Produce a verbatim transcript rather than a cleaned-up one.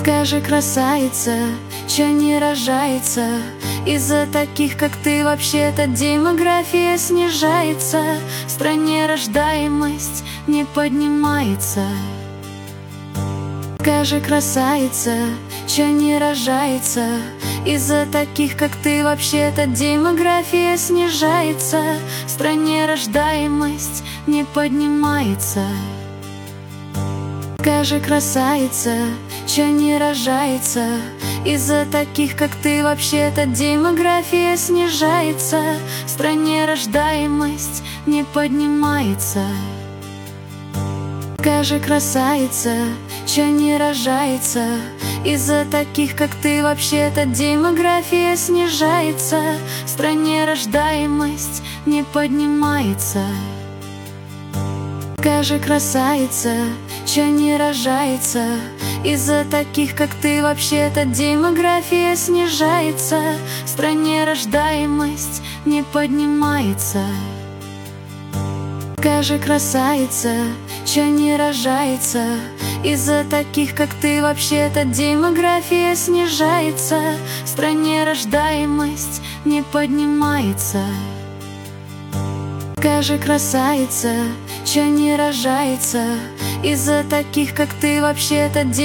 Скажи, красавица, чё не рожается? Из-за таких, как ты, вообще-то демография снижается. В стране рождаемость не поднимается. Скажи, красавица, чё не рожается? Из-за таких, как ты, вообще-то демография снижается. В стране рождаемость не поднимается. Скажи, красавица, чё не рожается? Из-за таких, как ты, вообще-то демография снижается. В стране рождаемость не поднимается. Скажи, красавица, чё не рожается? Из-за таких, как ты, вообще-то демография снижается. В стране рождаемость не поднимается. Скажи, красавица, чё не рожается? Из-за таких, как ты, вообще-то демография снижается. В стране рождаемость не поднимается. Скажи, красавица, чё не рожается? Из-за таких, как ты, вообще-то демография снижается. В стране рождаемость не поднимается. Скажи, красавица, чё не рожается? Из-за таких, как ты, вообще-то